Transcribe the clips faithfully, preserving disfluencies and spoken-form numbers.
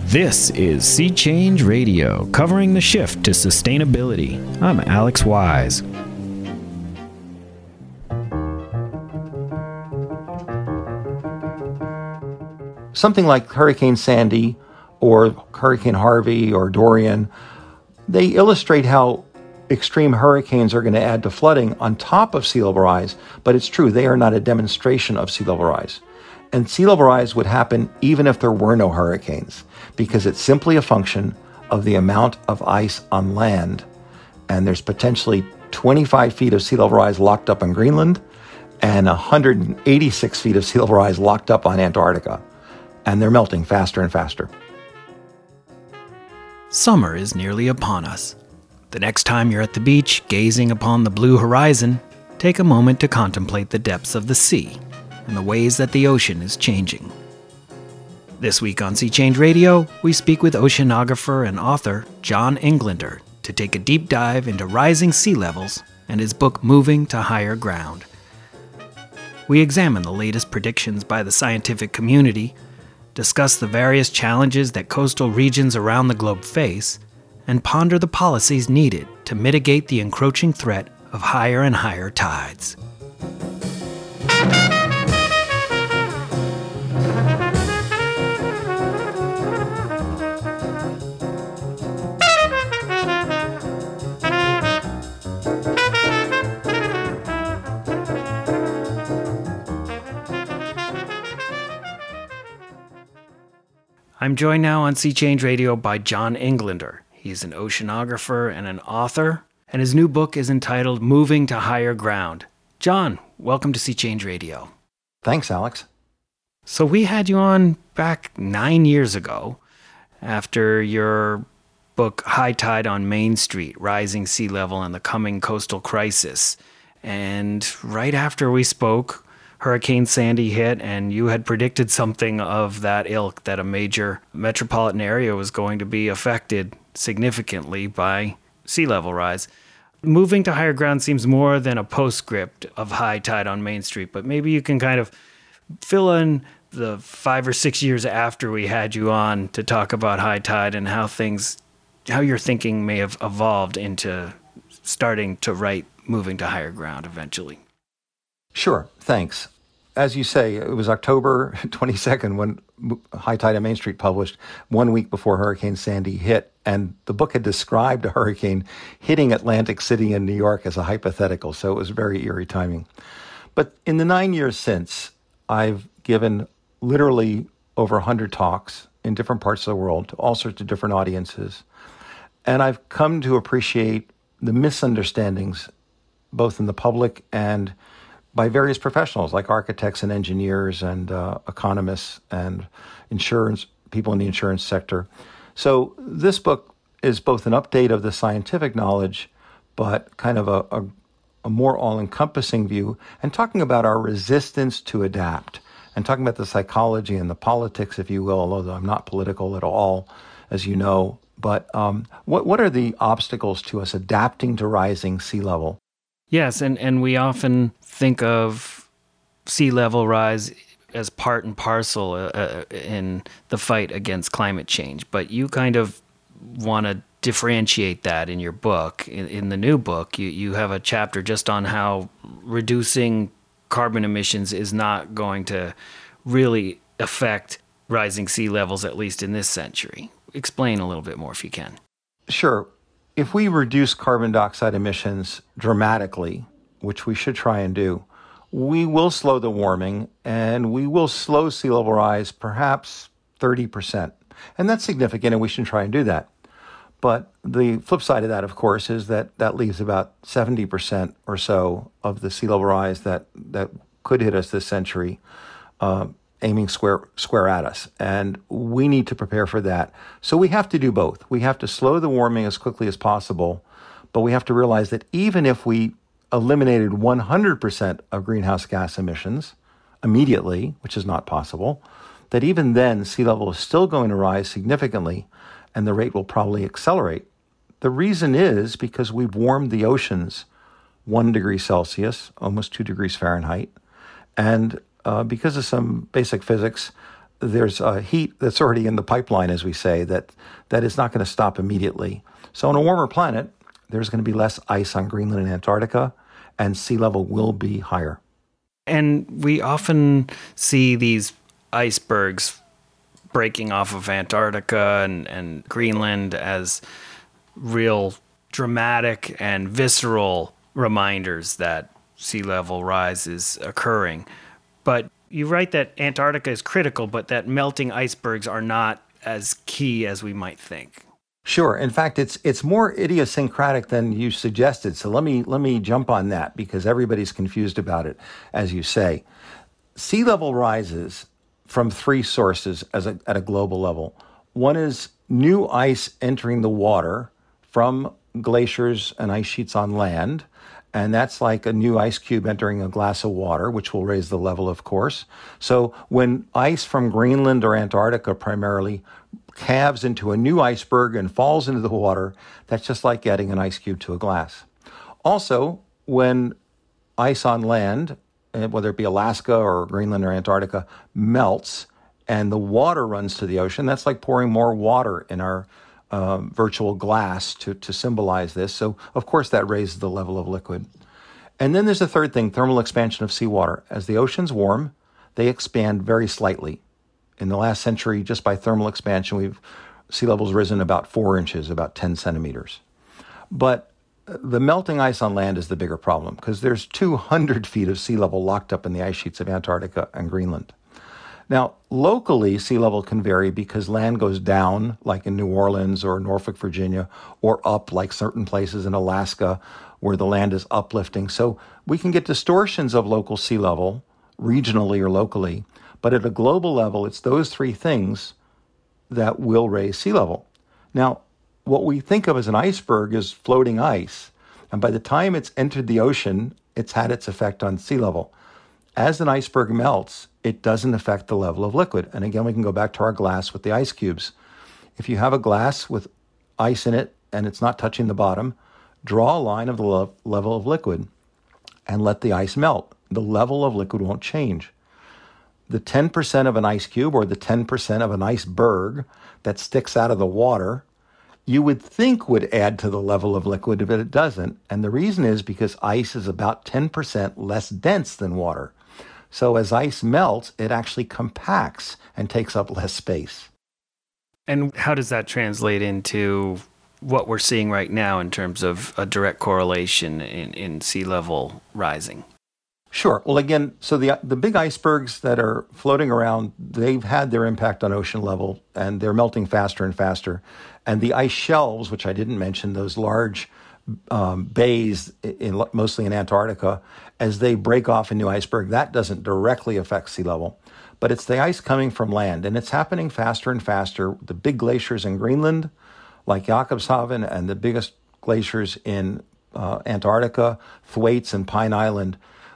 This is Sea Change Radio, covering the shift to sustainability. I'm Alex Wise. Something like Hurricane Sandy or Hurricane Harvey or Dorian, they illustrate how extreme hurricanes are going to add to flooding on top of sea level rise, but it's true, they are not a demonstration of sea level rise. And sea level rise would happen even if there were no hurricanes, because it's simply a function of the amount of ice on land. And there's potentially twenty-five feet of sea level rise locked up on Greenland and one hundred eighty-six feet of sea level rise locked up on Antarctica. And they're melting faster and faster. Summer is nearly upon us. The next time you're at the beach gazing upon the blue horizon, take a moment to contemplate the depths of the sea and the ways that the ocean is changing. This week on Sea Change Radio, we speak with oceanographer and author John Englander to take a deep dive into rising sea levels and his book Moving to Higher Ground. We examine the latest predictions by the scientific community, discuss the various challenges that coastal regions around the globe face, and ponder the policies needed to mitigate the encroaching threat of higher and higher tides. I'm joined now on Sea Change Radio by John Englander. He's an oceanographer and an author, and his new book is entitled Moving to Higher Ground. John, welcome to Sea Change Radio. Thanks, Alex. So we had you on back nine years ago after your book High Tide on Main Street, Rising Sea Level and the Coming Coastal Crisis. And right after we spoke, Hurricane Sandy hit, and you had predicted something of that ilk, that a major metropolitan area was going to be affected significantly by sea level rise. Moving to Higher Ground seems more than a postscript of High Tide on Main Street, but maybe you can kind of fill in the five or six years after we had you on to talk about High Tide and how things, how your thinking may have evolved into starting to write Moving to Higher Ground eventually. Sure, thanks. As you say, it was October twenty-second when High Tide on Main Street published, one week before Hurricane Sandy hit, and the book had described a hurricane hitting Atlantic City in New York as a hypothetical, so it was very eerie timing. But in the nine years since, I've given literally over one hundred talks in different parts of the world to all sorts of different audiences, and I've come to appreciate the misunderstandings both in the public and by various professionals like architects and engineers and uh, economists and insurance people in the insurance sector. So this book is both an update of the scientific knowledge, but kind of a, a, a more all-encompassing view, and talking about our resistance to adapt, and talking about the psychology and the politics, if you will, although I'm not political at all, as you know. But um, what what are the obstacles to us adapting to rising sea level? Yes, and, and we often think of sea level rise as part and parcel uh, in the fight against climate change, but you kind of want to differentiate that in your book. In, in the new book, you, you have a chapter just on how reducing carbon emissions is not going to really affect rising sea levels, at least in this century. Explain a little bit more if you can. Sure. If we reduce carbon dioxide emissions dramatically, which we should try and do, we will slow the warming and we will slow sea level rise perhaps thirty percent. And that's significant, and we should try and do that. But the flip side of that, of course, is that that leaves about seventy percent or so of the sea level rise that, that could hit us this century, uh, aiming square square at us. And we need to prepare for that. So we have to do both. We have to slow the warming as quickly as possible, but we have to realize that even if we eliminated one hundred percent of greenhouse gas emissions immediately, which is not possible, that even then sea level is still going to rise significantly, and the rate will probably accelerate. The reason is because we've warmed the oceans one degree Celsius, almost two degrees Fahrenheit, and uh, because of some basic physics, there's a heat that's already in the pipeline, as we say, that, that is not going to stop immediately. So on a warmer planet, there's going to be less ice on Greenland and Antarctica, and sea level will be higher. And we often see these icebergs breaking off of Antarctica and, and Greenland as real dramatic and visceral reminders that sea level rise is occurring. But you write that Antarctica is critical, but that melting icebergs are not as key as we might think. Sure. In fact, it's it's more idiosyncratic than you suggested. So let me let me jump on that because everybody's confused about it, as you say. Sea level rises from three sources as a, at a global level. One is new ice entering the water from glaciers and ice sheets on land. And that's like a new ice cube entering a glass of water, which will raise the level, of course. So when ice from Greenland or Antarctica primarily calves into a new iceberg and falls into the water, that's just like adding an ice cube to a glass. Also, when ice on land, whether it be Alaska or Greenland or Antarctica, melts and the water runs to the ocean, that's like pouring more water in our Um, virtual glass to, to symbolize this. So, of course, that raises the level of liquid. And then there's a third thing, thermal expansion of seawater. As the oceans warm, they expand very slightly. In the last century, just by thermal expansion, we've sea levels risen about four inches, about ten centimeters. But the melting ice on land is the bigger problem because there's two hundred feet of sea level locked up in the ice sheets of Antarctica and Greenland. Now, locally, sea level can vary because land goes down, like in New Orleans or Norfolk, Virginia, or up, like certain places in Alaska, where the land is uplifting. So we can get distortions of local sea level, regionally or locally, but at a global level, it's those three things that will raise sea level. Now, what we think of as an iceberg is floating ice, and by the time it's entered the ocean, it's had its effect on sea level. As an iceberg melts, it doesn't affect the level of liquid. And again, we can go back to our glass with the ice cubes. If you have a glass with ice in it and it's not touching the bottom, draw a line of the lo- level of liquid and let the ice melt. The level of liquid won't change. The ten percent of an ice cube or the ten percent of an iceberg that sticks out of the water, you would think would add to the level of liquid, but it doesn't. And the reason is because ice is about ten percent less dense than water. So as ice melts, it actually compacts and takes up less space. And how does that translate into what we're seeing right now in terms of a direct correlation in, in sea level rising? Sure. Well, again, so the the big icebergs that are floating around, they've had their impact on ocean level, and they're melting faster and faster. And the ice shelves, which I didn't mention, those large um, bays, in, mostly in Antarctica, as they break off a new iceberg, that doesn't directly affect sea level. But it's the ice coming from land, and it's happening faster and faster. The big glaciers in Greenland, like Jakobshavn, and the biggest glaciers in uh, Antarctica, Thwaites and Pine Island,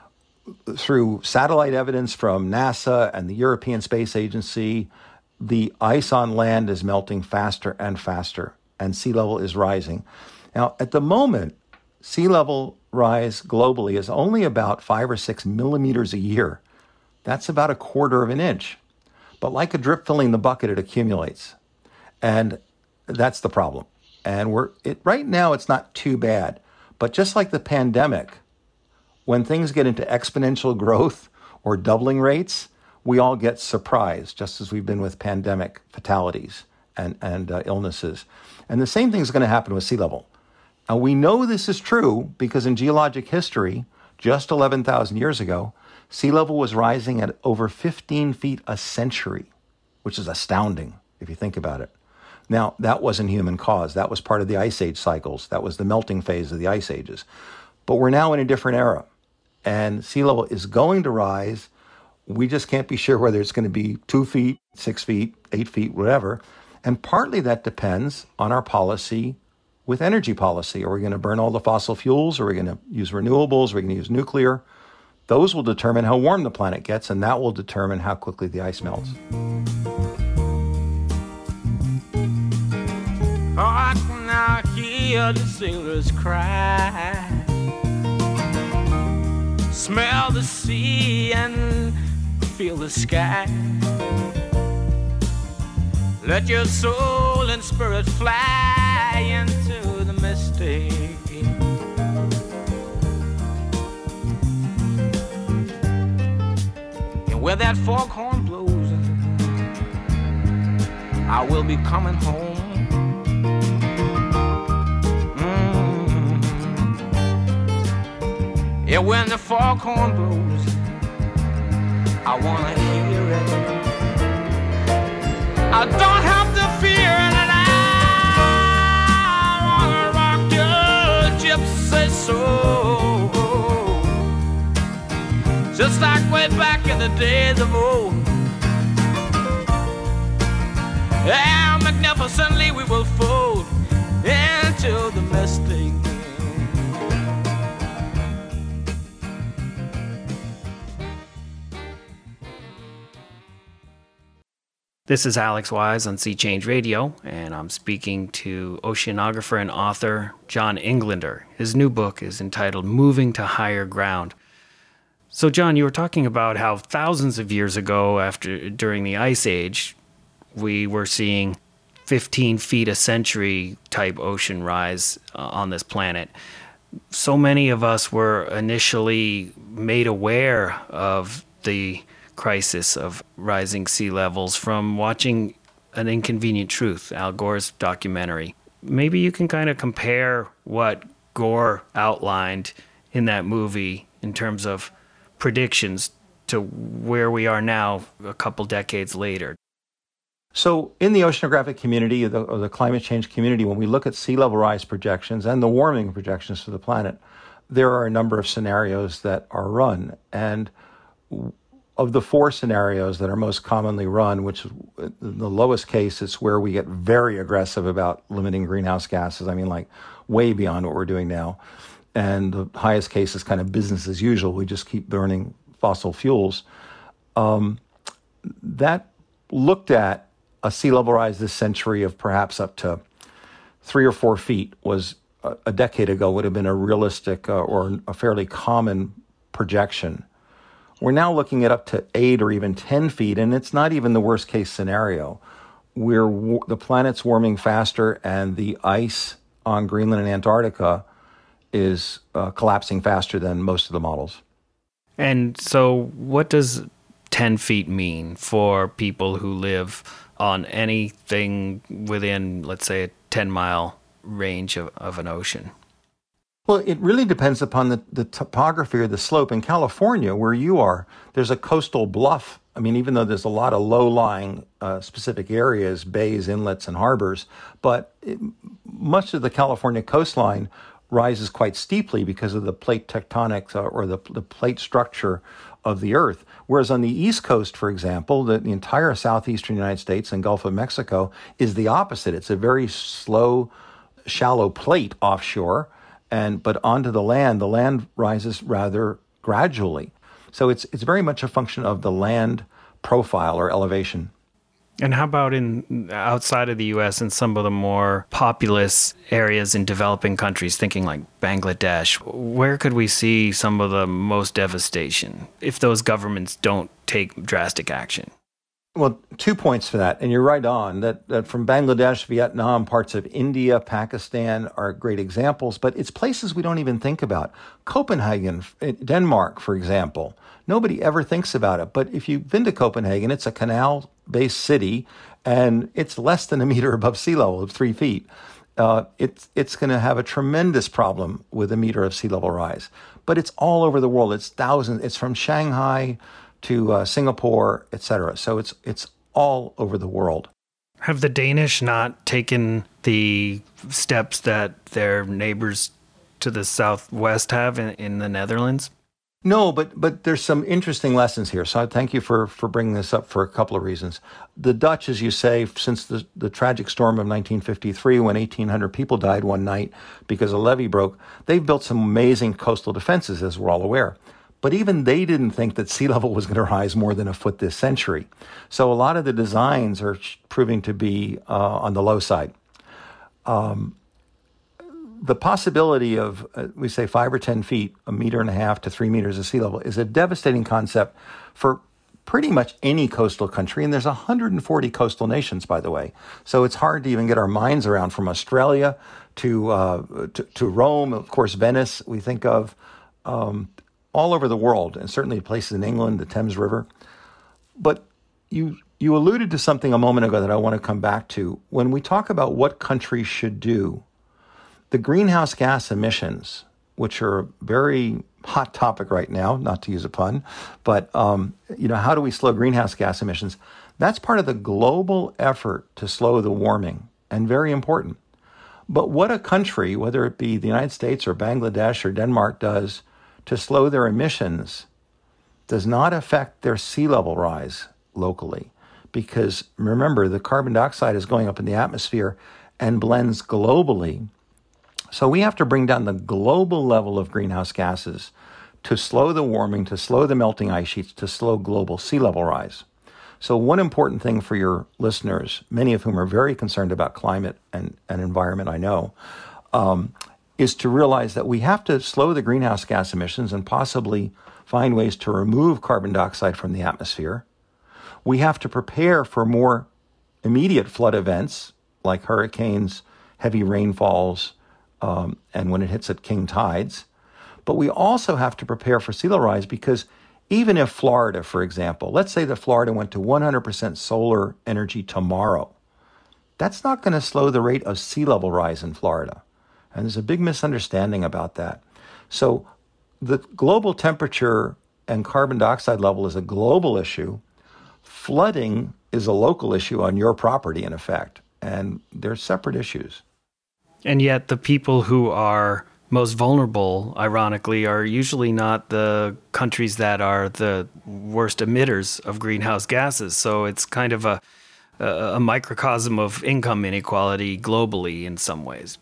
through satellite evidence from NASA and the European Space Agency, the ice on land is melting faster and faster, and sea level is rising. Now, at the moment, sea level rise globally is only about five or six millimeters a year. That's about a quarter of an inch. But like a drip filling the bucket, it accumulates. And that's the problem. And we're it, right now, it's not too bad. But just like the pandemic, when things get into exponential growth or doubling rates, we all get surprised, just as we've been with pandemic fatalities and, and uh, illnesses. And the same thing is going to happen with sea level. And we know this is true because in geologic history, just eleven thousand years ago, sea level was rising at over fifteen feet a century, which is astounding if you think about it. Now, that wasn't human cause. That was part of the ice age cycles. That was the melting phase of the ice ages. But we're now in a different era, and sea level is going to rise. We just can't be sure whether it's going to be two feet, six feet, eight feet, whatever. And partly that depends on our policy with energy policy. Are we going to burn all the fossil fuels? Are we going to use renewables? Are we going to use nuclear? Those will determine how warm the planet gets, and that will determine how quickly the ice melts. Oh, I can now hear the sailors cry, smell the sea and feel the sky. Let your soul and spirit fly into the mystic. And where that foghorn blows, I will be coming home. Mm-hmm. Yeah, when the foghorn blows, I wanna hear it. I don't have to fear it, and I wanna rock your gypsy soul, just like way back in the days of old. And magnificently we will fold into the mystic. This is Alex Wise on Sea Change Radio, and I'm speaking to oceanographer and author John Englander. His new book is entitled Moving to Higher Ground. So, John, you were talking about how thousands of years ago, after during the Ice Age, we were seeing fifteen feet a century type ocean rise uh, on this planet. So many of us were initially made aware of the crisis of rising sea levels from watching An Inconvenient Truth, Al Gore's documentary. Maybe you can kind of compare what Gore outlined in that movie in terms of predictions to where we are now a couple decades later. So in the oceanographic community, or the, or the climate change community, when we look at sea level rise projections and the warming projections for the planet, there are a number of scenarios that are run. And of the four scenarios that are most commonly run, which in the lowest case, it's where we get very aggressive about limiting greenhouse gases. I mean, like way beyond what we're doing now. And the highest case is kind of business as usual. We just keep burning fossil fuels. Um, that looked at a sea level rise this century of perhaps up to three or four feet was a, a decade ago would have been a realistic uh, or a fairly common projection. We're now looking at up to eight or even ten feet, and it's not even the worst case scenario. We're, the planet's warming faster, and the ice on Greenland and Antarctica is uh, collapsing faster than most of the models. And so what does ten feet mean for people who live on anything within, let's say, a ten-mile range of, of an ocean? Well, it really depends upon the, the topography or the slope. In California, where you are, there's a coastal bluff. I mean, even though there's a lot of low-lying uh, specific areas, bays, inlets, and harbors, but it, much of the California coastline rises quite steeply because of the plate tectonics uh, or the, the plate structure of the Earth. Whereas on the East Coast, for example, the, the entire southeastern United States and Gulf of Mexico is the opposite. It's a very slow, shallow plate offshore. And but onto the land, the land rises rather gradually. So it's it's very much a function of the land profile or elevation. And how about in outside of the U S and some of the more populous areas in developing countries, thinking like Bangladesh? Where could we see some of the most devastation if those governments don't take drastic action? Well, two points for that. And you're right on that, that from Bangladesh, Vietnam, parts of India, Pakistan are great examples, but it's places we don't even think about. Copenhagen, Denmark, for example, nobody ever thinks about it. But if you've been to Copenhagen, it's a canal-based city, and it's less than a meter above sea level, of three feet. Uh, it's it's going to have a tremendous problem with a meter of sea level rise. But it's all over the world. It's thousands. It's from Shanghai to uh, Singapore, et cetera. So it's it's all over the world. Have the Danish not taken the steps that their neighbors to the southwest have in, in the Netherlands? No, but but there's some interesting lessons here. So I thank you for, for bringing this up for a couple of reasons. The Dutch, as you say, since the, the tragic storm of nineteen fifty-three, when eighteen hundred people died one night because a levee broke, they've built some amazing coastal defenses, as we're all aware. But even they didn't think that sea level was going to rise more than a foot this century. So a lot of the designs are proving to be uh, on the low side. Um, the possibility of, uh, we say, five or ten feet, a meter and a half to three meters of sea level is a devastating concept for pretty much any coastal country, and there's one hundred forty coastal nations, by the way. So it's hard to even get our minds around, from Australia to uh, to, to Rome, of course, Venice, we think of, um, all over the world, and certainly places in England, the Thames River. But you you alluded to something a moment ago that I want to come back to. When we talk about what countries should do, the greenhouse gas emissions, which are a very hot topic right now, not to use a pun, but um, you know, how do we slow greenhouse gas emissions? That's part of the global effort to slow the warming, and very important. But what a country, whether it be the United States or Bangladesh or Denmark, does to slow their emissions does not affect their sea level rise locally. Because remember, the carbon dioxide is going up in the atmosphere and blends globally. So we have to bring down the global level of greenhouse gases to slow the warming, to slow the melting ice sheets, to slow global sea level rise. So one important thing for your listeners, many of whom are very concerned about climate and, and environment, I know, um, is to realize that we have to slow the greenhouse gas emissions and possibly find ways to remove carbon dioxide from the atmosphere. We have to prepare for more immediate flood events like hurricanes, heavy rainfalls, Um, and when it hits at king tides. But we also have to prepare for sea level rise, because even if Florida, for example, let's say that Florida went to one hundred percent solar energy tomorrow, that's not going to slow the rate of sea level rise in Florida. And there's a big misunderstanding about that. So the global temperature and carbon dioxide level is a global issue. Flooding is a local issue on your property, in effect, and they're separate issues. And yet the people who are most vulnerable, ironically, are usually not the countries that are the worst emitters of greenhouse gases. So it's kind of a, a, a microcosm of income inequality globally in some ways.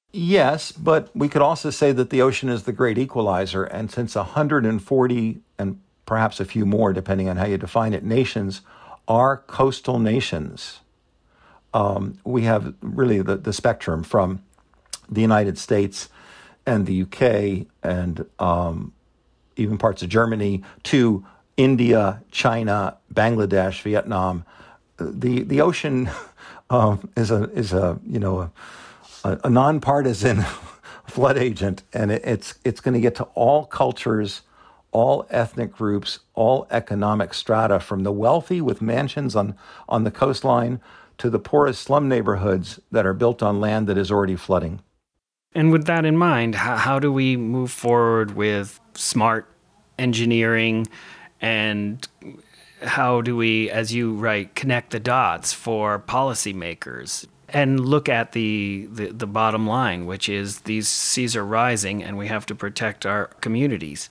Yes, but we could also say that the ocean is the great equalizer. And since one hundred forty, and perhaps a few more, depending on how you define it, nations are coastal nations, um, we have really the, the spectrum from the United States and the U K and um, even parts of Germany to India, China, Bangladesh, Vietnam. The the ocean um, is a is a you know a, a nonpartisan flood agent, and it, it's it's going to get to all cultures, all ethnic groups, all economic strata, from the wealthy with mansions on on the coastline to the poorest slum neighborhoods that are built on land that is already flooding. And with that in mind, how, how do we move forward with smart engineering, and how do we, as you write, connect the dots for policymakers and look at the, the, the bottom line, which is these seas are rising and we have to protect our communities?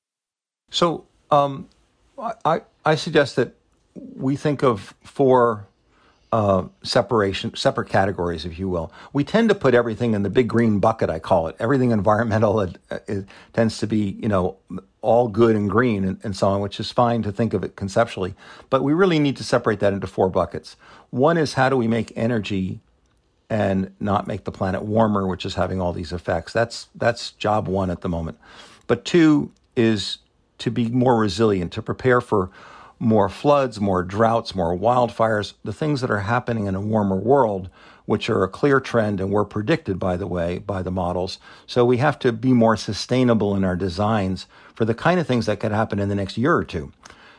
So um, I, I suggest that we think of four Uh, separation, separate categories, if you will. We tend to put everything in the big green bucket, I call it. Everything environmental, it, it tends to be, you know, all good and green and, and so on, which is fine to think of it conceptually. But we really need to separate that into four buckets. One is, how do we make energy and not make the planet warmer, which is having all these effects. That's that's job one at the moment. But two is to be more resilient, to prepare for more floods, more droughts, more wildfires, the things that are happening in a warmer world, which are a clear trend and were predicted, by the way, by the models. So we have to be more sustainable in our designs for the kind of things that could happen in the next year or two.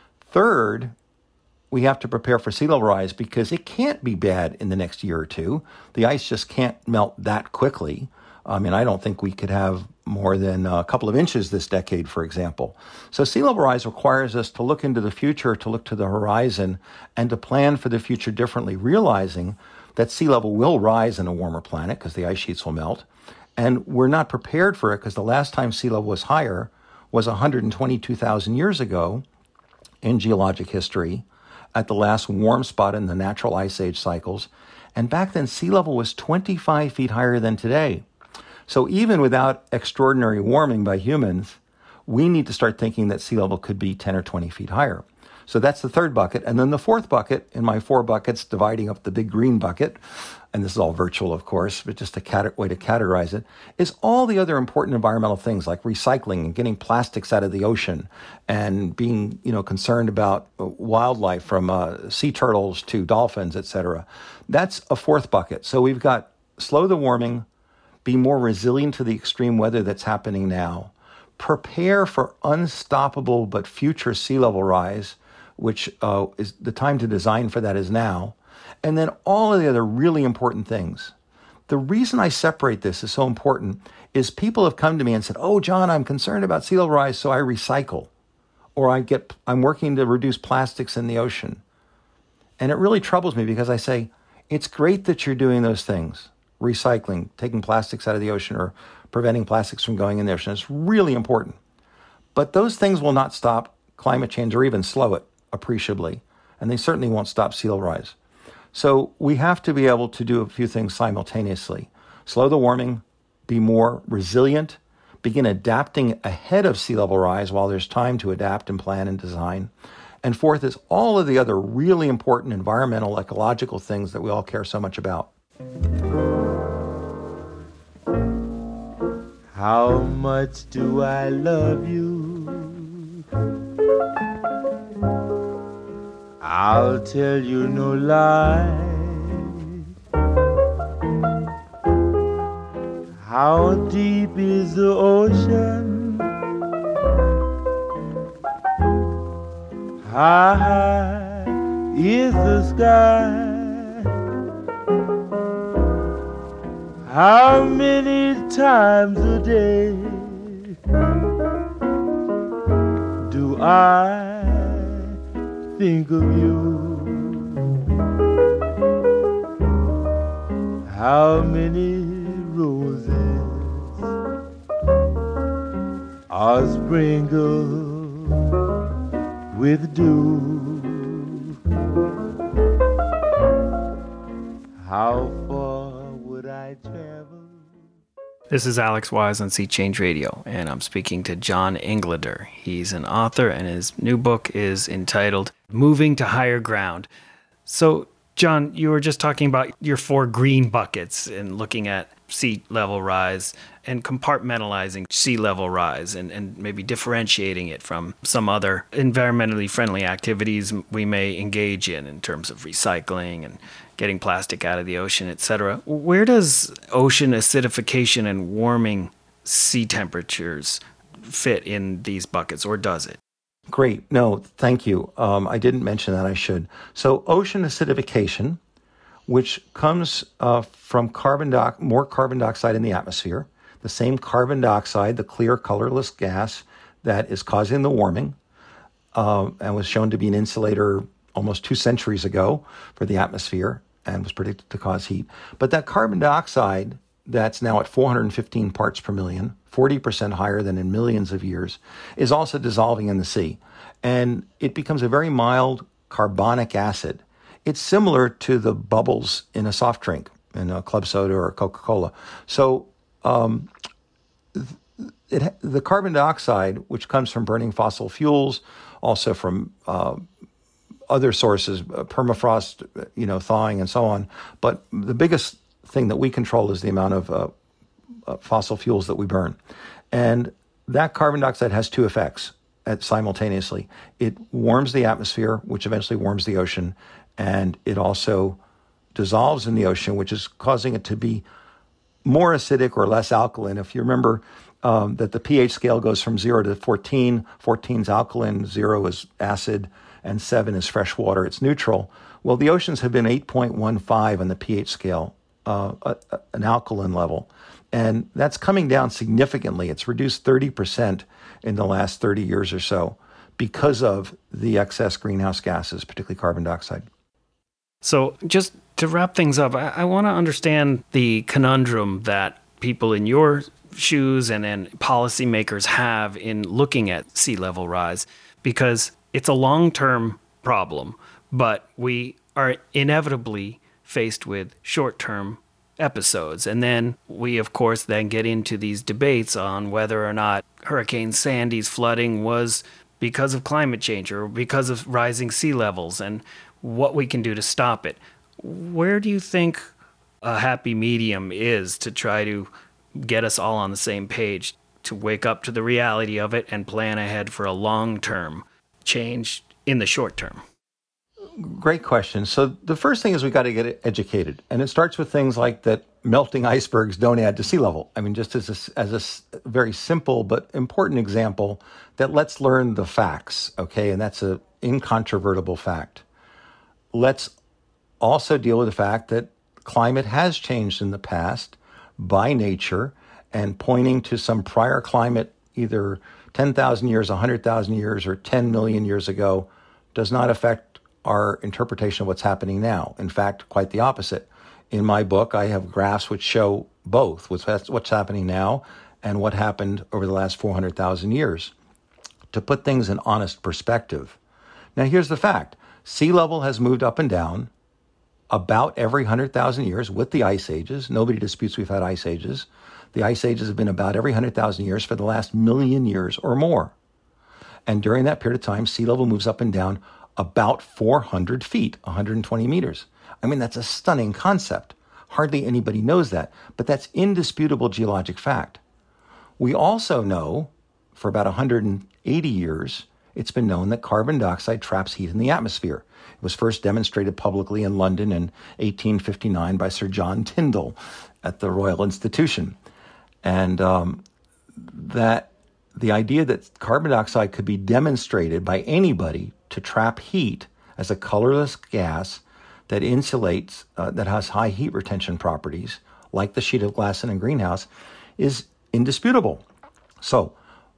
Third, we have to prepare for sea level rise, because it can't be bad in the next year or two. The ice just can't melt that quickly. I mean, I don't think we could have more than a couple of inches this decade, for example. So sea level rise requires us to look into the future, to look to the horizon, and to plan for the future differently, realizing that sea level will rise in a warmer planet because the ice sheets will melt. And we're not prepared for it, because the last time sea level was higher was one hundred twenty-two thousand years ago in geologic history, at the last warm spot in the natural ice age cycles. And back then, sea level was twenty-five feet higher than today. So even without extraordinary warming by humans, we need to start thinking that sea level could be ten or twenty feet higher. So that's the third bucket. And then the fourth bucket in my four buckets, dividing up the big green bucket, and this is all virtual, of course, but just a cat- way to categorize it, is all the other important environmental things like recycling and getting plastics out of the ocean and being, you know, concerned about wildlife from uh, sea turtles to dolphins, et cetera. That's a fourth bucket. So we've got slow the warming, be more resilient to the extreme weather that's happening now, prepare for unstoppable but future sea level rise, which uh, is the time to design for that is now. And then all of the other really important things. The reason I separate this is so important is people have come to me and said, oh, John, I'm concerned about sea level rise, so I recycle. Or I get, I'm working to reduce plastics in the ocean. And it really troubles me because I say, it's great that you're doing those things. Recycling, taking plastics out of the ocean or preventing plastics from going in the ocean. It's really important. But those things will not stop climate change or even slow it appreciably. And they certainly won't stop sea level rise. So we have to be able to do a few things simultaneously. Slow the warming, be more resilient, begin adapting ahead of sea level rise while there's time to adapt and plan and design. And fourth is all of the other really important environmental, ecological things that we all care so much about. How much do I love you? I'll tell you no lie. How deep is the ocean? How high is the sky? How many times a day do I think of you? How many roses are sprinkled with dew? How far would I travel? This is Alex Wise on Sea Change Radio, and I'm speaking to John Englander. He's an author, and his new book is entitled Moving to Higher Ground. So, John, you were just talking about your four green buckets and looking at sea level rise and compartmentalizing sea level rise and, and maybe differentiating it from some other environmentally friendly activities we may engage in in terms of recycling and getting plastic out of the ocean, et cetera. Where does ocean acidification and warming sea temperatures fit in these buckets, or does it? Great. No, thank you. Um, I didn't mention that. I should. So ocean acidification, which comes uh, from carbon di- more carbon dioxide in the atmosphere, the same carbon dioxide, the clear, colorless gas that is causing the warming, uh, and was shown to be an insulator almost two centuries ago for the atmosphere and was predicted to cause heat. But that carbon dioxide that's now at four hundred fifteen parts per million, forty percent higher than in millions of years, is also dissolving in the sea. And it becomes a very mild carbonic acid. It's similar to the bubbles in a soft drink, in a club soda or a Coca-Cola. So um, it, the carbon dioxide, which comes from burning fossil fuels, also from uh, other sources, uh, permafrost, you know, thawing and so on. But the biggest thing that we control is the amount of uh, uh, fossil fuels that we burn. And that carbon dioxide has two effects at, simultaneously. It warms the atmosphere, which eventually warms the ocean, and it also dissolves in the ocean, which is causing it to be more acidic or less alkaline. If you remember um, that the pH scale goes from zero to fourteen, fourteen is alkaline, zero is acid, and seven is fresh water. It's neutral. Well, the oceans have been eight point one five on the pH scale, uh, a, a, an alkaline level. And that's coming down significantly. It's reduced thirty percent in the last thirty years or so because of the excess greenhouse gases, particularly carbon dioxide. So just to wrap things up, I, I want to understand the conundrum that people in your shoes and then policymakers have in looking at sea level rise, because it's a long-term problem, but we are inevitably faced with short-term episodes. And then we, of course, then get into these debates on whether or not Hurricane Sandy's flooding was because of climate change or because of rising sea levels and what we can do to stop it. Where do you think a happy medium is to try to get us all on the same page, to wake up to the reality of it and plan ahead for a long-term change in the short term? Great question. So the first thing is we've got to get educated. And it starts with things like that melting icebergs don't add to sea level. I mean, just as a, as a very simple but important example that let's learn the facts, okay? And that's an incontrovertible fact. Let's also deal with the fact that climate has changed in the past by nature, and pointing to some prior climate, either ten thousand years, one hundred thousand years, or ten million years ago, does not affect our interpretation of what's happening now. In fact, quite the opposite. In my book, I have graphs which show both what's, what's happening now and what happened over the last four hundred thousand years, to put things in honest perspective. Now, here's the fact. Sea level has moved up and down about every one hundred thousand years with the ice ages. Nobody disputes we've had ice ages. The ice ages have been about every one hundred thousand years for the last million years or more. And during that period of time, sea level moves up and down about four hundred feet, one hundred twenty meters. I mean, that's a stunning concept. Hardly anybody knows that, but that's indisputable geologic fact. We also know, for about one hundred eighty years, it's been known that carbon dioxide traps heat in the atmosphere. It was first demonstrated publicly in London in eighteen fifty-nine by Sir John Tyndall at the Royal Institution. And um, that the idea that carbon dioxide could be demonstrated by anybody to trap heat as a colorless gas that insulates, uh, that has high heat retention properties, like the sheet of glass in a greenhouse, is indisputable. So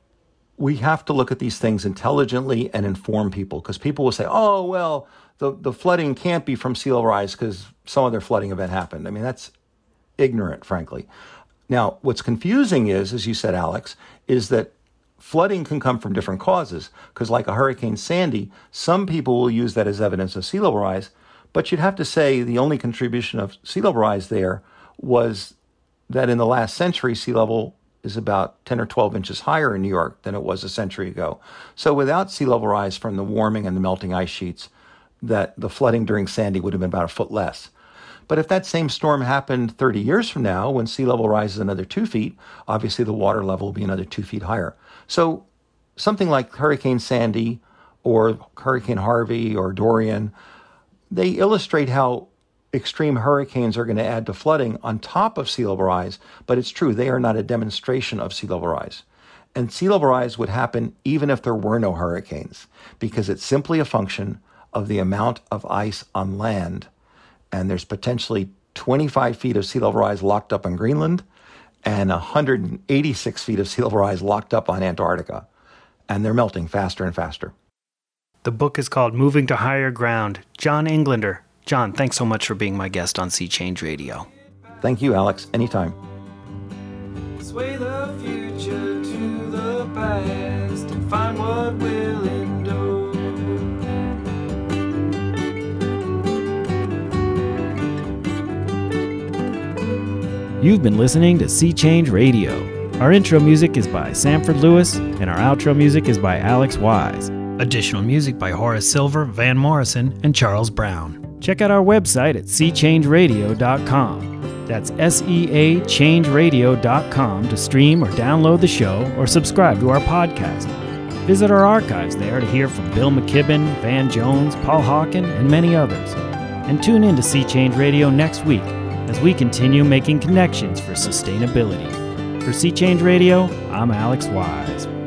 we have to look at these things intelligently and inform people, because people will say, oh, well, the, the flooding can't be from sea level rise because some other flooding event happened. I mean, that's ignorant, frankly. Now, what's confusing is, as you said, Alex, is that flooding can come from different causes, because like a Hurricane Sandy, some people will use that as evidence of sea level rise, but you'd have to say the only contribution of sea level rise there was that in the last century, sea level is about ten or twelve inches higher in New York than it was a century ago. So without sea level rise from the warming and the melting ice sheets, that the flooding during Sandy would have been about a foot less. But if that same storm happened thirty years from now, when sea level rises another two feet, obviously the water level will be another two feet higher. So something like Hurricane Sandy or Hurricane Harvey or Dorian, they illustrate how extreme hurricanes are going to add to flooding on top of sea level rise. But it's true, they are not a demonstration of sea level rise. And sea level rise would happen even if there were no hurricanes, because it's simply a function of the amount of ice on land. And there's potentially twenty-five feet of sea level rise locked up in Greenland and one hundred eighty-six feet of sea level rise locked up on Antarctica. And they're melting faster and faster. The book is called Moving to Higher Ground. John Englander. John, thanks so much for being my guest on Sea Change Radio. Thank you, Alex. Anytime. Sway the future to the past and find what will endure. You've been listening to Sea Change Radio. Our intro music is by Sanford Lewis, and our outro music is by Alex Wise. Additional music by Horace Silver, Van Morrison, and Charles Brown. Check out our website at sea change radio dot com. That's S E A change radio dot com to stream or download the show or subscribe to our podcast. Visit our archives there to hear from Bill McKibben, Van Jones, Paul Hawken, and many others. And tune in to Sea Change Radio next week as we continue making connections for sustainability. For Sea Change Radio, I'm Alex Wise.